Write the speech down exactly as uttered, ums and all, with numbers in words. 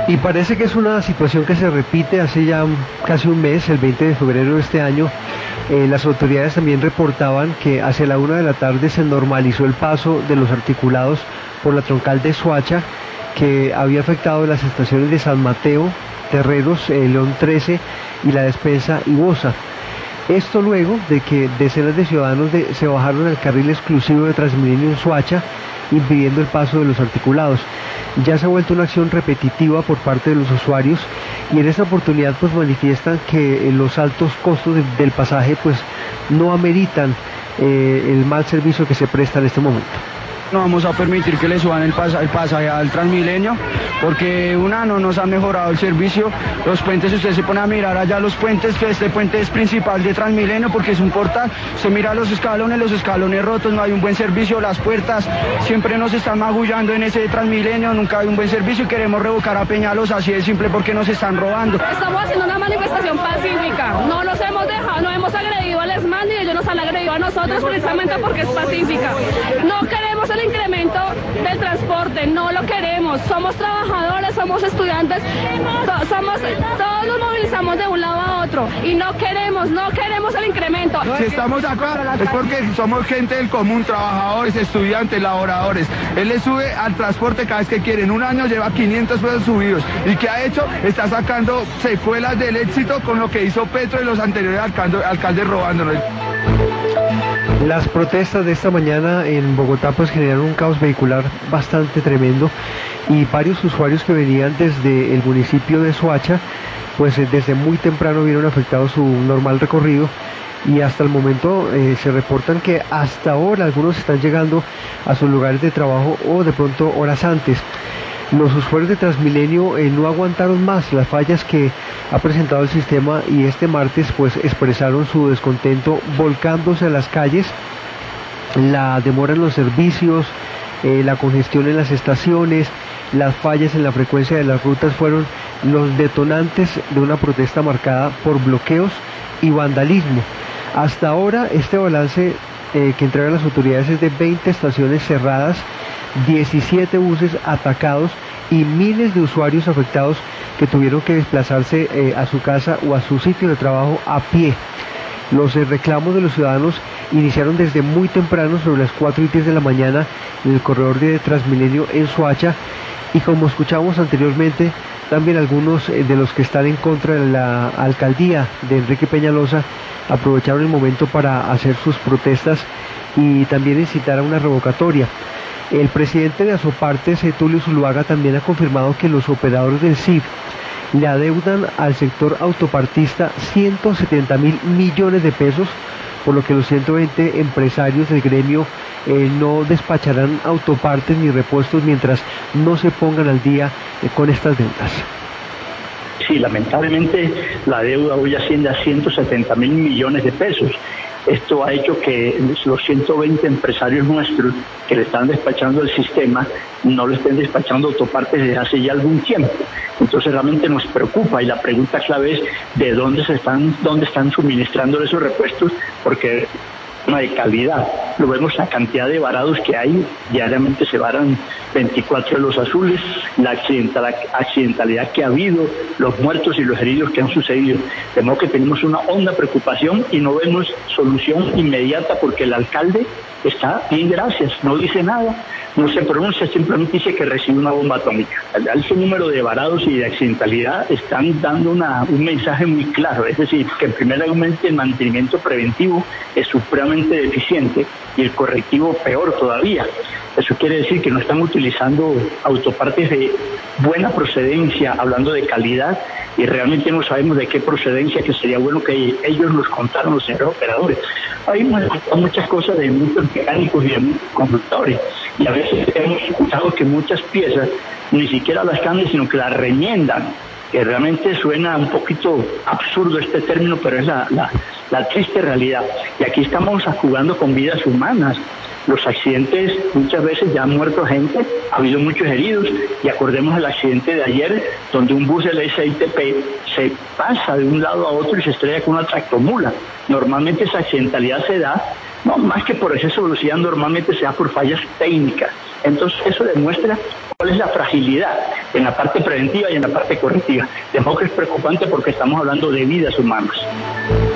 Y parece que es una situación que se repite hace ya casi un mes, el veinte de febrero de este año. Eh, las autoridades también reportaban que hacia la una de la tarde se normalizó el paso de los articulados por la troncal de Soacha, que había afectado las estaciones de San Mateo, Terreros, eh, León trece y la despensa y Bosa. Esto luego de que decenas de ciudadanos de, se bajaron al carril exclusivo de Transmilenio en Soacha, impidiendo el paso de los articulados. Ya se ha vuelto una acción repetitiva por parte de los usuarios y en esta oportunidad pues manifiestan que los altos costos de, del pasaje pues no ameritan eh, el mal servicio que se presta en este momento. No vamos a permitir que le suban el, pas el pasaje al Transmilenio, porque una no nos ha mejorado el servicio. Los puentes, usted se pone a mirar allá los puentes, este puente es principal de Transmilenio porque es un portal. Usted mira los escalones, los escalones rotos, no hay un buen servicio, las puertas siempre nos están magullando en ese Transmilenio, nunca hay un buen servicio y queremos revocar a Peñalosa, así de simple, porque nos están robando. Estamos haciendo una manifestación pacífica, no nos hemos dejado, no hemos agredido al ESMAD y ellos nos han agredido a nosotros precisamente porque es pacífica. No queremos el incremento del transporte, no lo queremos, somos trabajadores, somos estudiantes, to somos, todos nos movilizamos de un lado a otro y no queremos, no queremos el incremento. Si estamos acá es porque somos gente del común, trabajadores, estudiantes, laboradores. Él le sube al transporte cada vez que quiere, en un año lleva quinientos pesos subidos. ¿Y qué ha hecho? Está sacando secuelas del éxito con lo que hizo Petro y los anteriores alcaldes, alcaldes robándonos. Las protestas de esta mañana en Bogotá pues generaron un caos vehicular bastante tremendo y varios usuarios que venían desde el municipio de Soacha pues desde muy temprano vieron afectado su normal recorrido y hasta el momento eh, se reportan que hasta ahora algunos están llegando a sus lugares de trabajo o de pronto horas antes. Los usuarios de Transmilenio eh, no aguantaron más las fallas que ha presentado el sistema y este martes pues expresaron su descontento volcándose a las calles. La demora en los servicios, eh, la congestión en las estaciones, las fallas en la frecuencia de las rutas fueron los detonantes de una protesta marcada por bloqueos y vandalismo. Hasta ahora este balance eh, que entregan las autoridades es de veinte estaciones cerradas, diecisiete buses atacados y miles de usuarios afectados que tuvieron que desplazarse eh, a su casa o a su sitio de trabajo a pie. Los eh, reclamos de los ciudadanos iniciaron desde muy temprano, sobre las cuatro y diez de la mañana, en el corredor de Transmilenio en Soacha, y como escuchamos anteriormente, también algunos eh, de los que están en contra de la alcaldía de Enrique Peñalosa aprovecharon el momento para hacer sus protestas y también incitar a una revocatoria. El presidente de Asopartes, Tulio Zuluaga, también ha confirmado que los operadores del C I F le adeudan al sector autopartista ciento setenta mil millones de pesos, por lo que los ciento veinte empresarios del gremio eh, no despacharán autopartes ni repuestos mientras no se pongan al día eh, con estas deudas. Sí, lamentablemente la deuda hoy asciende a ciento setenta mil millones de pesos. Esto ha hecho que los ciento veinte empresarios nuestros que le están despachando el sistema no le estén despachando autopartes desde hace ya algún tiempo. Entonces realmente nos preocupa y la pregunta clave es de dónde se están, dónde están suministrando esos repuestos, porque de calidad. Lo vemos la cantidad de varados que hay, diariamente se varan veinticuatro de los azules, la accidentalidad que ha habido, los muertos y los heridos que han sucedido. De modo que tenemos una honda preocupación y no vemos solución inmediata porque el alcalde está bien, gracias, no dice nada, no se pronuncia, simplemente dice que recibe una bomba atómica. Al alto número de varados y de accidentalidad están dando una, un mensaje muy claro, es decir, que primeramente el mantenimiento preventivo es supremamente deficiente y el correctivo peor todavía. Eso quiere decir que no están utilizando autopartes de buena procedencia, hablando de calidad, y realmente no sabemos de qué procedencia, que sería bueno que ellos nos contaran, los señores operadores. Hay muchas cosas de muchos mecánicos y de muchos conductores, y a veces hemos escuchado que muchas piezas ni siquiera las cambian, sino que las remiendan, que realmente suena un poquito absurdo este término, pero es la, la, la triste realidad. Y aquí estamos jugando con vidas humanas. Los accidentes, muchas veces ya han muerto gente, ha habido muchos heridos, y acordemos el accidente de ayer, donde un bus del S I T P se pasa de un lado a otro y se estrella con una tractomula. Normalmente esa accidentalidad se da, no más que por exceso de velocidad, normalmente se da por fallas técnicas. Entonces eso demuestra cuál es la fragilidad en la parte preventiva y en la parte correctiva. De modo que es preocupante porque estamos hablando de vidas humanas.